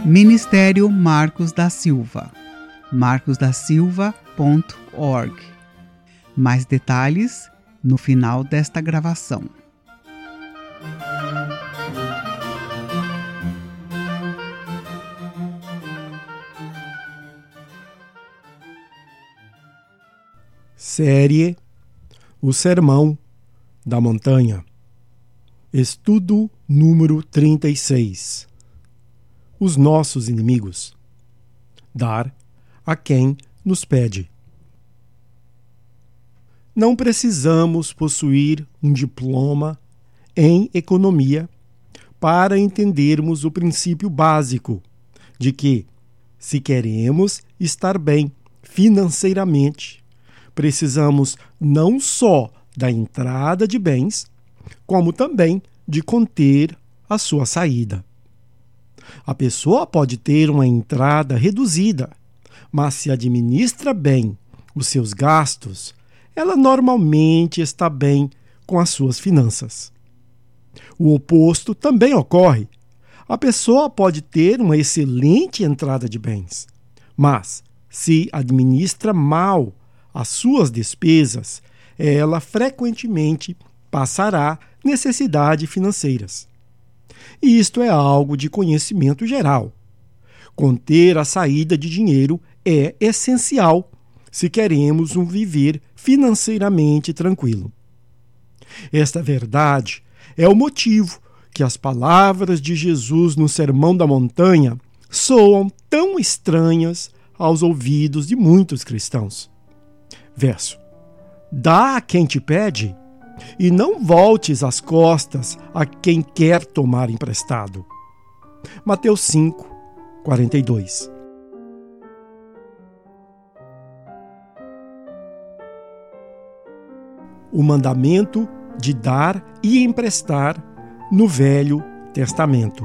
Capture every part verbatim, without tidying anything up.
Ministério Marcos da Silva, marcos da silva ponto org. Mais detalhes no final desta gravação. Série O Sermão da Montanha. Estudo número trinta e seis. Os nossos inimigos. Dar a quem nos pede. Não precisamos possuir um diploma em economia para entendermos o princípio básico de que, se queremos estar bem financeiramente, precisamos não só da entrada de bens, como também de conter a sua saída. A pessoa pode ter uma entrada reduzida, mas se administra bem os seus gastos, ela normalmente está bem com as suas finanças. O oposto também ocorre. A pessoa pode ter uma excelente entrada de bens, mas se administra mal as suas despesas, ela frequentemente passará necessidades financeiras. E isto é algo de conhecimento geral. Conter a saída de dinheiro é essencial se queremos um viver financeiramente tranquilo. Esta verdade é o motivo que as palavras de Jesus no Sermão da Montanha soam tão estranhas aos ouvidos de muitos cristãos. Verso: dá a quem te pede, e não voltes as costas a quem quer tomar emprestado. Mateus cinco, quarenta e dois. O mandamento de dar e emprestar no Velho Testamento.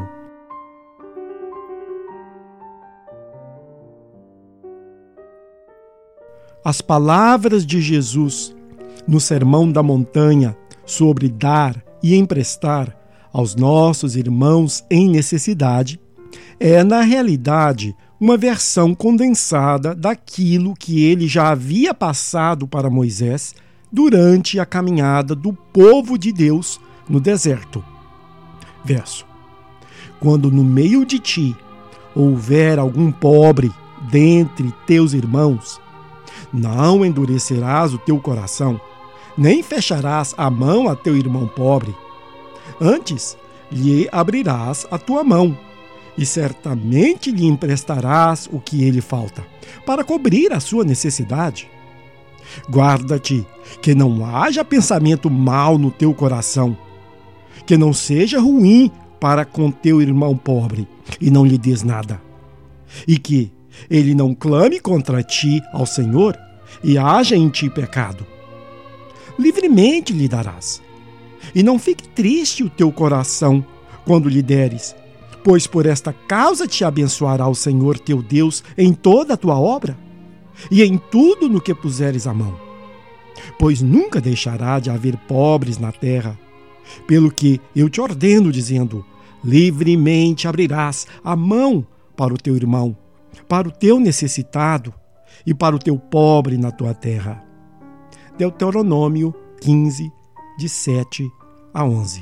As palavras de Jesus no Sermão da Montanha sobre dar e emprestar aos nossos irmãos em necessidade é, na realidade, uma versão condensada daquilo que ele já havia passado para Moisés durante a caminhada do povo de Deus no deserto. Verso: quando no meio de ti houver algum pobre dentre teus irmãos, não endurecerás o teu coração, nem fecharás a mão a teu irmão pobre. Antes, lhe abrirás a tua mão, e certamente lhe emprestarás o que ele falta, para cobrir a sua necessidade. Guarda-te, que não haja pensamento mau no teu coração, que não seja ruim para com teu irmão pobre, e não lhe des nada, e que ele não clame contra ti ao Senhor, e haja em ti pecado. Livremente lhe darás. E não fique triste o teu coração quando lhe deres, pois por esta causa te abençoará o Senhor teu Deus em toda a tua obra, e em tudo no que puseres a mão. Pois nunca deixará de haver pobres na terra, pelo que eu te ordeno, dizendo: livremente abrirás a mão para o teu irmão, para o teu necessitado e para o teu pobre na tua terra. Deuteronômio quinze, de sete a onze.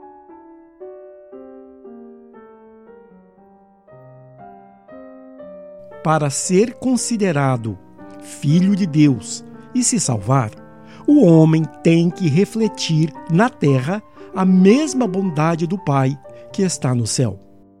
Para ser considerado filho de Deus e se salvar, o homem tem que refletir na terra a mesma bondade do Pai que está no céu.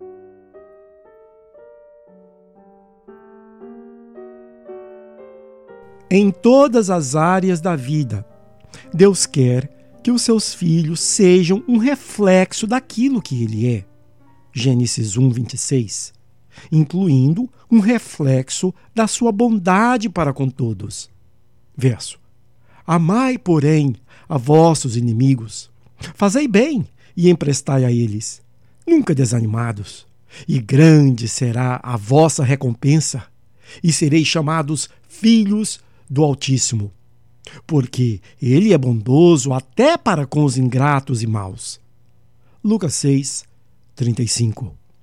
Em todas as áreas da vida, Deus quer que os seus filhos sejam um reflexo daquilo que Ele é. Gênesis um, vinte e seis. Incluindo um reflexo da sua bondade para com todos. Verso: amai, porém, a vossos inimigos, fazei bem e emprestai a eles, nunca desanimados, e grande será a vossa recompensa, e sereis chamados filhos do Altíssimo, porque Ele é bondoso até para com os ingratos e maus. Lucas seis, trinta e cinco.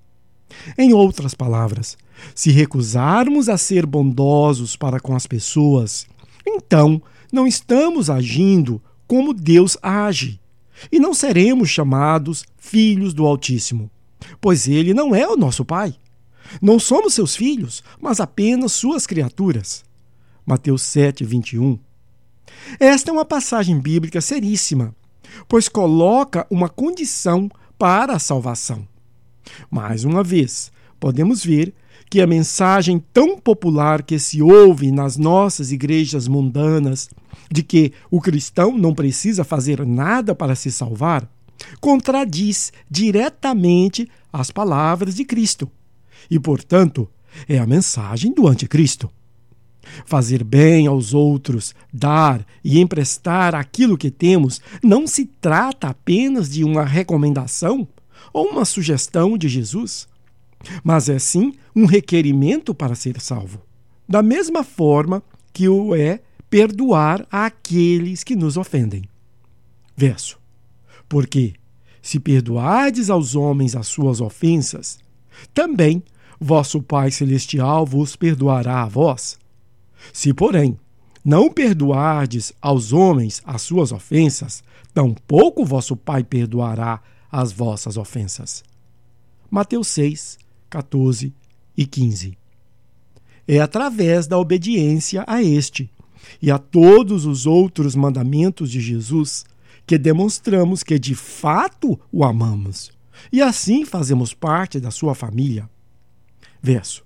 Em outras palavras, se recusarmos a ser bondosos para com as pessoas, então não estamos agindo como Deus age e não seremos chamados filhos do Altíssimo, pois Ele não é o nosso Pai. Não somos seus filhos, mas apenas suas criaturas. Mateus sete, vinte e um. Esta é uma passagem bíblica seríssima, pois coloca uma condição para a salvação. Mais uma vez, podemos ver que a mensagem tão popular que se ouve nas nossas igrejas mundanas, de que o cristão não precisa fazer nada para se salvar, contradiz diretamente as palavras de Cristo e, portanto, é a mensagem do anticristo. Fazer bem aos outros, dar e emprestar aquilo que temos, não se trata apenas de uma recomendação ou uma sugestão de Jesus, mas é sim um requerimento para ser salvo, da mesma forma que o é perdoar àqueles que nos ofendem. Verso. Porque, se perdoardes aos homens as suas ofensas, também vosso Pai Celestial vos perdoará a vós. Se, porém, não perdoardes aos homens as suas ofensas, tampouco vosso Pai perdoará as vossas ofensas. Mateus seis, catorze e quinze. É através da obediência a este e a todos os outros mandamentos de Jesus que demonstramos que de fato o amamos e assim fazemos parte da sua família. Verso.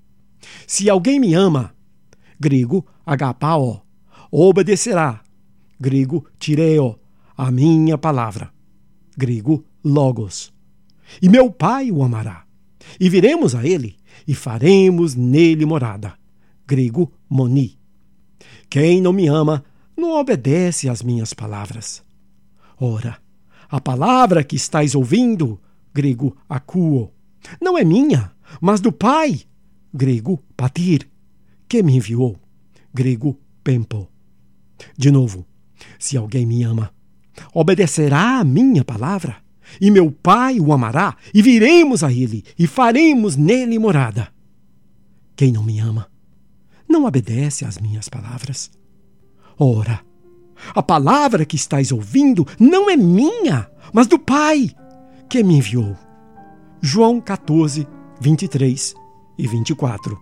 Se alguém me ama, grego agapao, obedecerá, grego tireo, a minha palavra, grego logos. E meu Pai o amará, e viremos a ele, e faremos nele morada, grego moni. Quem não me ama, não obedece às minhas palavras. Ora, a palavra que estáis ouvindo, grego akuo, não é minha, mas do Pai, grego patir, que me enviou, grego pempo. De novo, se alguém me ama, obedecerá a minha palavra, e meu Pai o amará, e viremos a ele, e faremos nele morada. Quem não me ama, não obedece às minhas palavras. Ora, a palavra que estáis ouvindo não é minha, mas do Pai, que me enviou. João catorze, vinte e três e vinte e quatro.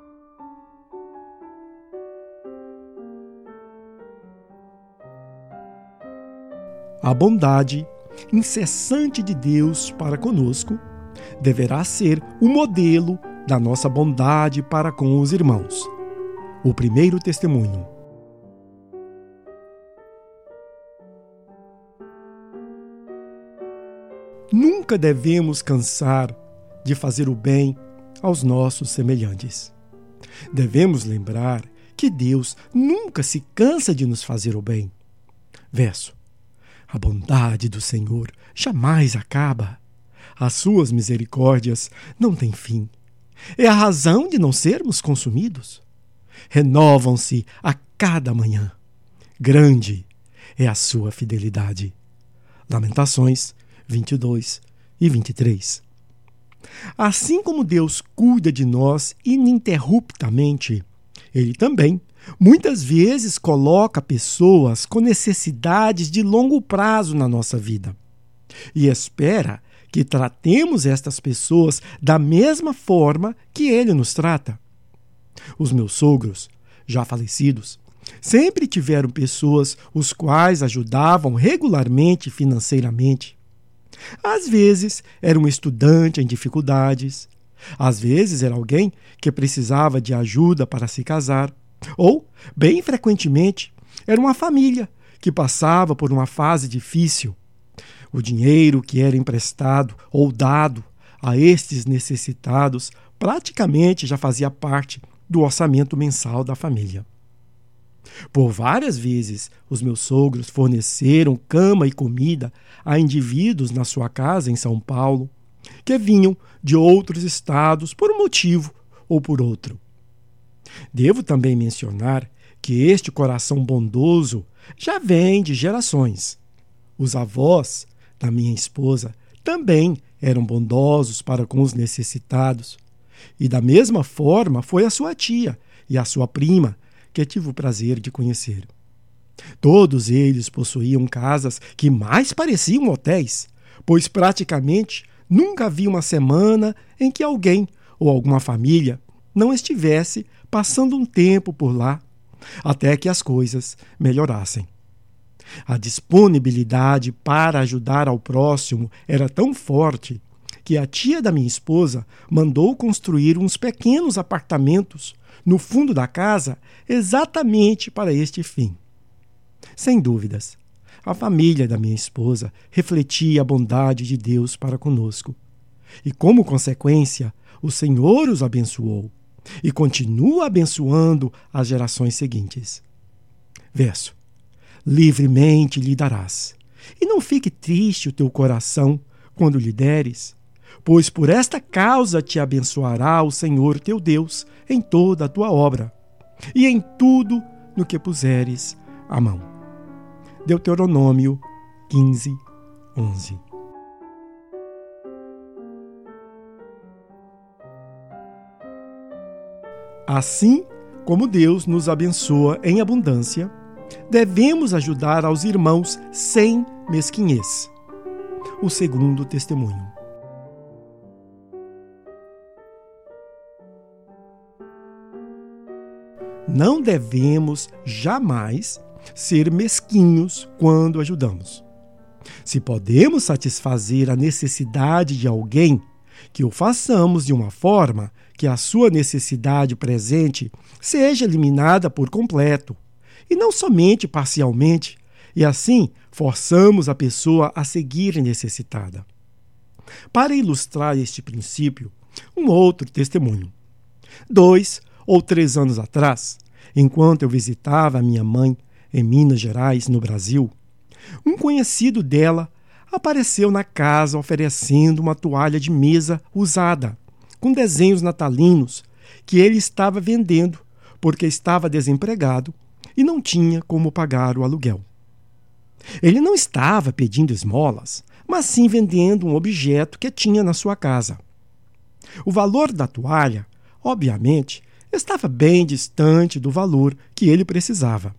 A bondade incessante de Deus para conosco deverá ser o modelo da nossa bondade para com os irmãos. O primeiro testemunho. Nunca devemos cansar de fazer o bem aos nossos semelhantes. Devemos lembrar que Deus nunca se cansa de nos fazer o bem. Verso. A bondade do Senhor jamais acaba. As suas misericórdias não têm fim. É a razão de não sermos consumidos. Renovam-se a cada manhã. Grande é a sua fidelidade. Lamentações vinte e dois e vinte e três. Assim como Deus cuida de nós ininterruptamente, Ele também muitas vezes coloca pessoas com necessidades de longo prazo na nossa vida e espera que tratemos estas pessoas da mesma forma que Ele nos trata. Os meus sogros, já falecidos, sempre tiveram pessoas os quais ajudavam regularmente financeiramente. Às vezes era um estudante em dificuldades, às vezes era alguém que precisava de ajuda para se casar, ou, bem frequentemente, era uma família que passava por uma fase difícil. O dinheiro que era emprestado ou dado a estes necessitados praticamente já fazia parte do orçamento mensal da família. Por várias vezes, os meus sogros forneceram cama e comida a indivíduos na sua casa em São Paulo, que vinham de outros estados por um motivo ou por outro. Devo também mencionar que este coração bondoso já vem de gerações. Os avós da minha esposa também eram bondosos para com os necessitados. E da mesma forma foi a sua tia e a sua prima, que tive o prazer de conhecer. Todos eles possuíam casas que mais pareciam hotéis, pois praticamente nunca havia uma semana em que alguém ou alguma família não estivesse passando um tempo por lá, até que as coisas melhorassem. A disponibilidade para ajudar ao próximo era tão forte que a tia da minha esposa mandou construir uns pequenos apartamentos no fundo da casa exatamente para este fim. Sem dúvidas, a família da minha esposa refletia a bondade de Deus para conosco. E, como consequência, o Senhor os abençoou e continua abençoando as gerações seguintes. Verso: livremente lhe darás, e não fique triste o teu coração quando lhe deres, pois por esta causa te abençoará o Senhor teu Deus em toda a tua obra, e em tudo no que puseres a mão. Deuteronômio quinze, onze. Assim como Deus nos abençoa em abundância, devemos ajudar aos irmãos sem mesquinhez. O segundo testemunho. Não devemos jamais ser mesquinhos quando ajudamos. Se podemos satisfazer a necessidade de alguém, que o façamos de uma forma que a sua necessidade presente seja eliminada por completo, e não somente parcialmente, e assim forçamos a pessoa a seguir necessitada. Para ilustrar este princípio, um outro testemunho. Dois ou três anos atrás, enquanto eu visitava a minha mãe em Minas Gerais, no Brasil, um conhecido dela apareceu na casa oferecendo uma toalha de mesa usada, com desenhos natalinos, que ele estava vendendo porque estava desempregado e não tinha como pagar o aluguel. Ele não estava pedindo esmolas, mas sim vendendo um objeto que tinha na sua casa. O valor da toalha, obviamente, estava bem distante do valor que ele precisava.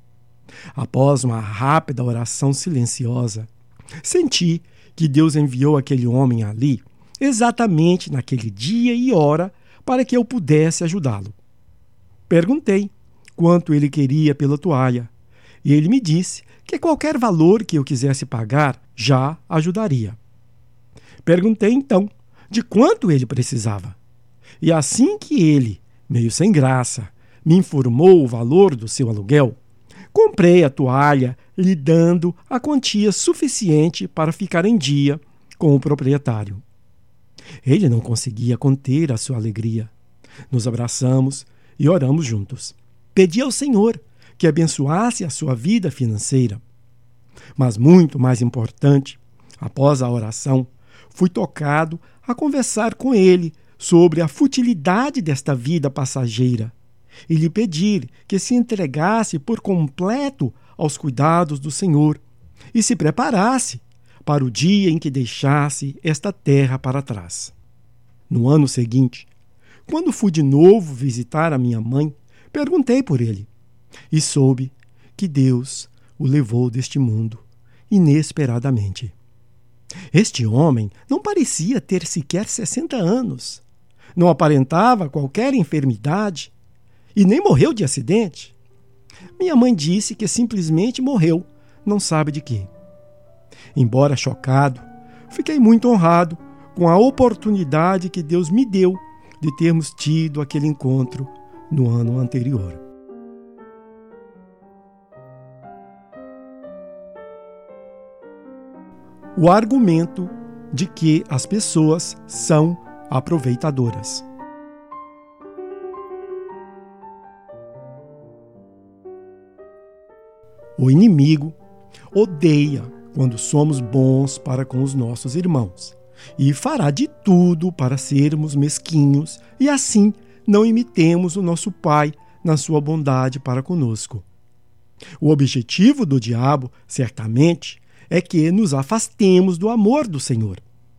Após uma rápida oração silenciosa, senti que Deus enviou aquele homem ali exatamente naquele dia e hora para que eu pudesse ajudá-lo. Perguntei quanto ele queria pela toalha e ele me disse que qualquer valor que eu quisesse pagar já ajudaria. Perguntei então de quanto ele precisava e assim que ele, meio sem graça, me informou o valor do seu aluguel, comprei a toalha, lhe dando a quantia suficiente para ficar em dia com o proprietário. Ele não conseguia conter a sua alegria. Nos abraçamos e oramos juntos. Pedi ao Senhor que abençoasse a sua vida financeira. Mas muito mais importante, após a oração, fui tocado a conversar com ele sobre a futilidade desta vida passageira e lhe pedir que se entregasse por completo aos cuidados do Senhor e se preparasse para o dia em que deixasse esta terra para trás. No ano seguinte, quando fui de novo visitar a minha mãe, perguntei por ele e soube que Deus o levou deste mundo inesperadamente. Este homem não parecia ter sequer sessenta anos, não aparentava qualquer enfermidade e nem morreu de acidente. Minha mãe disse que simplesmente morreu, não sabe de quê. Embora chocado, fiquei muito honrado com a oportunidade que Deus me deu de termos tido aquele encontro no ano anterior. O argumento de que as pessoas são aproveitadoras. O inimigo odeia quando somos bons para com os nossos irmãos e fará de tudo para sermos mesquinhos e assim não imitemos o nosso Pai na sua bondade para conosco. O objetivo do diabo, certamente, é que nos afastemos do amor do Senhor.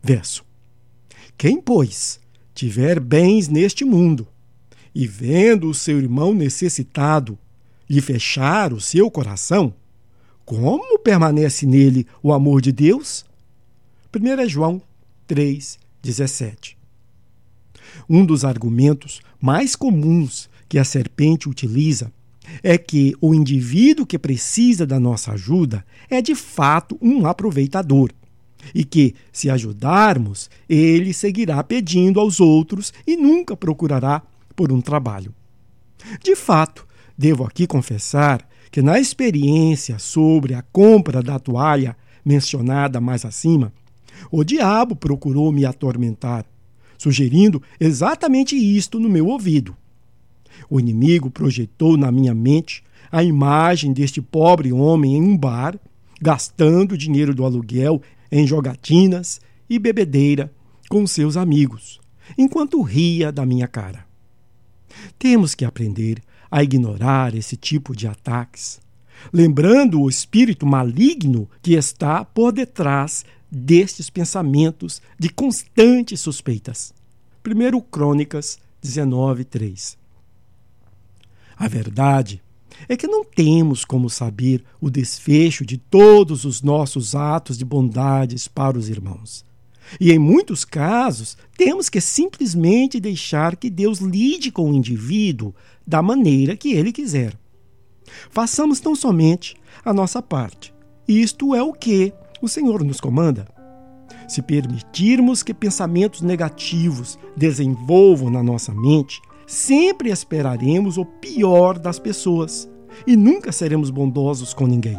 Verso. Quem, pois, tiver bens neste mundo, e vendo o seu irmão necessitado, lhe fechar o seu coração, como permanece nele o amor de Deus? primeiro João três, dezessete. Um dos argumentos mais comuns que a serpente utiliza é que o indivíduo que precisa da nossa ajuda é de fato um aproveitador e que, se ajudarmos, ele seguirá pedindo aos outros e nunca procurará por um trabalho. De fato, devo aqui confessar que na experiência sobre a compra da toalha mencionada mais acima, o diabo procurou me atormentar, sugerindo exatamente isto no meu ouvido. O inimigo projetou na minha mente a imagem deste pobre homem em um bar, gastando o dinheiro do aluguel em jogatinas e bebedeira com seus amigos, enquanto ria da minha cara. Temos que aprender a ignorar esse tipo de ataques, lembrando o espírito maligno que está por detrás destes pensamentos de constantes suspeitas. primeiro Crônicas dezenove, três. A verdade é que não temos como saber o desfecho de todos os nossos atos de bondades para os irmãos. E em muitos casos, temos que simplesmente deixar que Deus lide com o indivíduo da maneira que Ele quiser. Façamos tão somente a nossa parte. Isto é o que o Senhor nos comanda. Se permitirmos que pensamentos negativos desenvolvam na nossa mente, sempre esperaremos o pior das pessoas e nunca seremos bondosos com ninguém.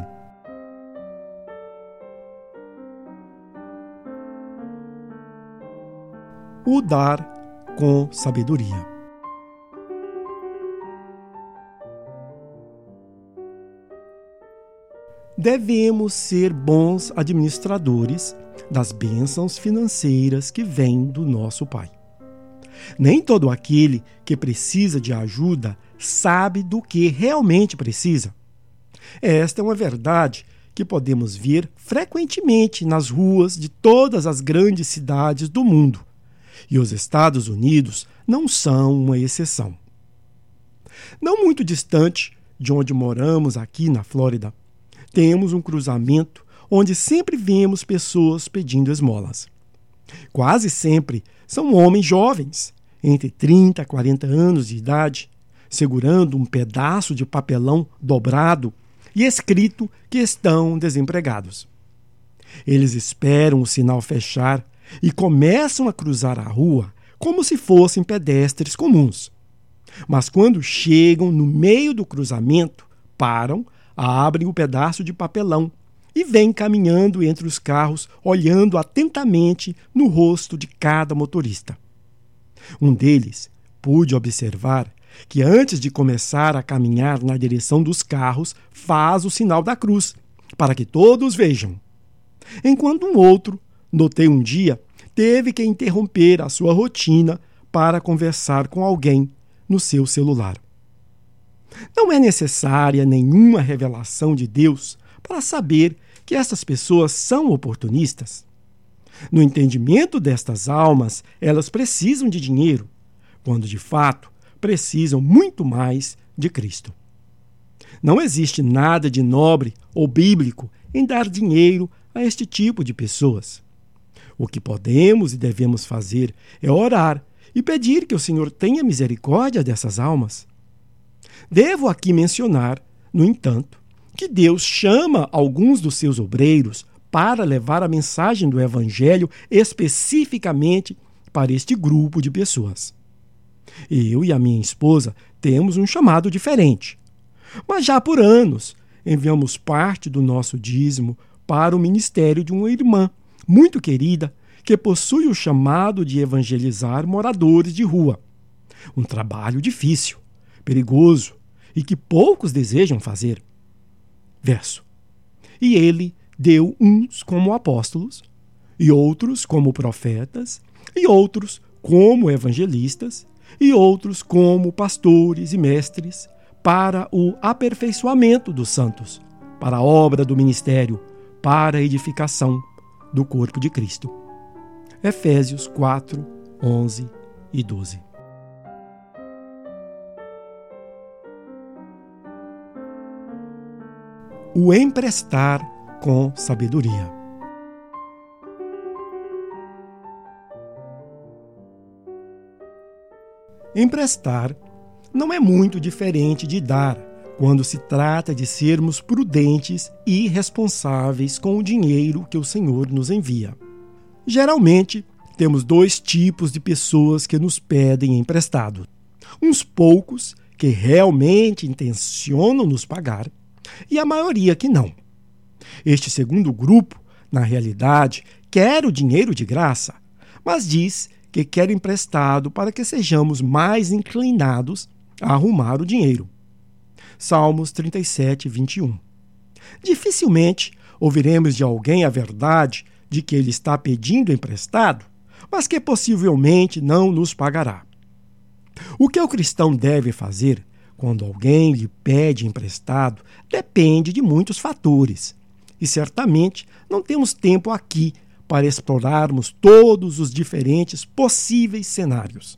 O dar com sabedoria. Devemos ser bons administradores das bênçãos financeiras que vêm do nosso Pai. Nem todo aquele que precisa de ajuda sabe do que realmente precisa. Esta é uma verdade que podemos ver frequentemente nas ruas de todas as grandes cidades do mundo. E os Estados Unidos não são uma exceção. Não muito distante de onde moramos aqui na Flórida, temos um cruzamento onde sempre vemos pessoas pedindo esmolas. Quase sempre são homens jovens, entre trinta e quarenta anos de idade, segurando um pedaço de papelão dobrado e escrito que estão desempregados. Eles esperam o sinal fechar e começam a cruzar a rua como se fossem pedestres comuns. Mas quando chegam no meio do cruzamento, param, abrem o pedaço de papelão e vêm caminhando entre os carros, olhando atentamente no rosto de cada motorista. Um deles pude observar que antes de começar a caminhar na direção dos carros, faz o sinal da cruz, para que todos vejam. Enquanto um outro, notei um dia, teve que interromper a sua rotina para conversar com alguém no seu celular. Não é necessária nenhuma revelação de Deus para saber que essas pessoas são oportunistas. No entendimento destas almas, elas precisam de dinheiro, quando de fato precisam muito mais de Cristo. Não existe nada de nobre ou bíblico em dar dinheiro a este tipo de pessoas. O que podemos e devemos fazer é orar e pedir que o Senhor tenha misericórdia dessas almas. Devo aqui mencionar, no entanto, que Deus chama alguns dos seus obreiros para levar a mensagem do Evangelho especificamente para este grupo de pessoas. Eu e a minha esposa temos um chamado diferente, mas já por anos enviamos parte do nosso dízimo para o ministério de uma irmã muito querida que possui o chamado de evangelizar moradores de rua. Um trabalho difícil, perigoso e que poucos desejam fazer. Verso. E ele deu uns como apóstolos, e outros como profetas, e outros como evangelistas, e outros como pastores e mestres, para o aperfeiçoamento dos santos, para a obra do ministério, para a edificação do corpo de Cristo. Efésios quatro, onze e doze. O emprestar com sabedoria. Emprestar não é muito diferente de dar, quando se trata de sermos prudentes e responsáveis com o dinheiro que o Senhor nos envia. Geralmente, temos dois tipos de pessoas que nos pedem emprestado. Uns poucos que realmente intencionam nos pagar e a maioria que não. Este segundo grupo, na realidade, quer o dinheiro de graça, mas diz que quer emprestado para que sejamos mais inclinados a arrumar o dinheiro. Salmos trinta e sete, vinte e um. Dificilmente ouviremos de alguém a verdade de que ele está pedindo emprestado, mas que possivelmente não nos pagará. O que o cristão deve fazer quando alguém lhe pede emprestado depende de muitos fatores, e certamente não temos tempo aqui para explorarmos todos os diferentes possíveis cenários.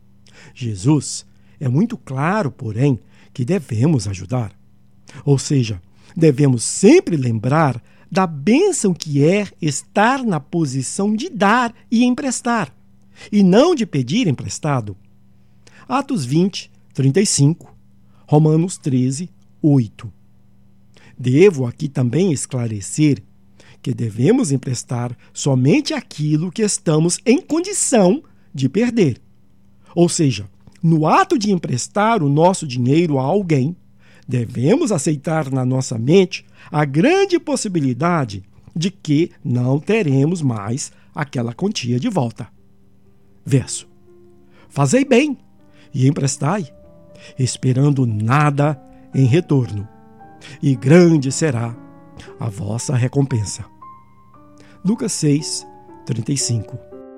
Jesus é muito claro, porém, que devemos ajudar. Ou seja, devemos sempre lembrar da bênção que é estar na posição de dar e emprestar, e não de pedir emprestado. Atos vinte, trinta e cinco, Romanos treze, oito. Devo aqui também esclarecer que devemos emprestar somente aquilo que estamos em condição de perder. Ou seja, no ato de emprestar o nosso dinheiro a alguém, devemos aceitar na nossa mente a grande possibilidade de que não teremos mais aquela quantia de volta. Verso. Fazei bem e emprestai, esperando nada em retorno, e grande será a vossa recompensa. Lucas seis, trinta e cinco.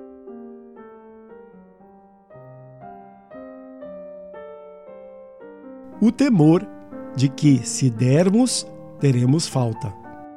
O temor de que, se dermos, teremos falta.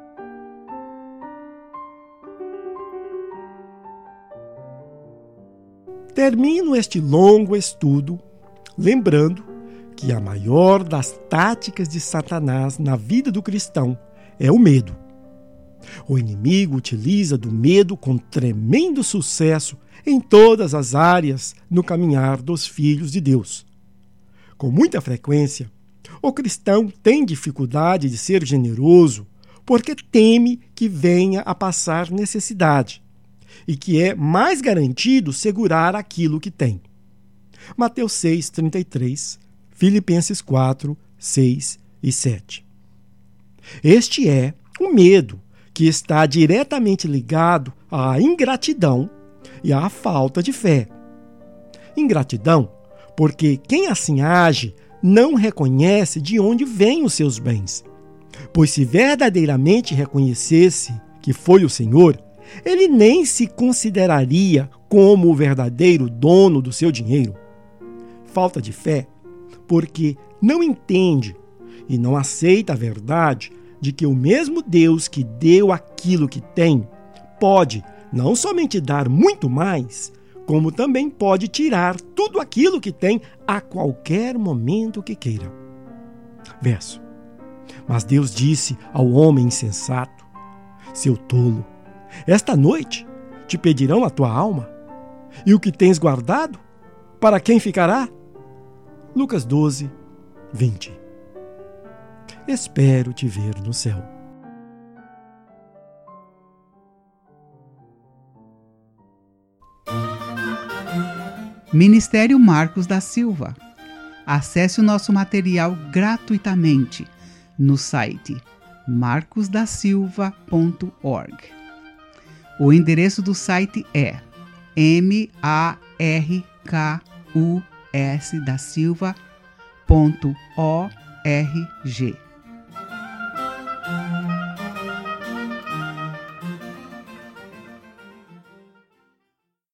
Termino este longo estudo lembrando que a maior das táticas de Satanás na vida do cristão é o medo. O inimigo utiliza do medo com tremendo sucesso em todas as áreas no caminhar dos filhos de Deus. Com muita frequência, o cristão tem dificuldade de ser generoso porque teme que venha a passar necessidade e que é mais garantido segurar aquilo que tem. Mateus seis, trinta e três, Filipenses quatro, seis e sete. Este é o medo que está diretamente ligado à ingratidão e à falta de fé. Ingratidão, porque quem assim age não reconhece de onde vêm os seus bens. Pois se verdadeiramente reconhecesse que foi o Senhor, ele nem se consideraria como o verdadeiro dono do seu dinheiro. Falta de fé, porque não entende e não aceita a verdade de que o mesmo Deus que deu aquilo que tem, pode não somente dar muito mais, como também pode tirar tudo aquilo que tem a qualquer momento que queira. Verso. Mas Deus disse ao homem insensato: seu tolo, esta noite te pedirão a tua alma, e o que tens guardado, para quem ficará? Lucas doze, vinte. Espero te ver no céu. Ministério Marcos da Silva. Acesse o nosso material gratuitamente no site marcos da silva ponto org. O endereço do site é m a r k u s da silva ponto org.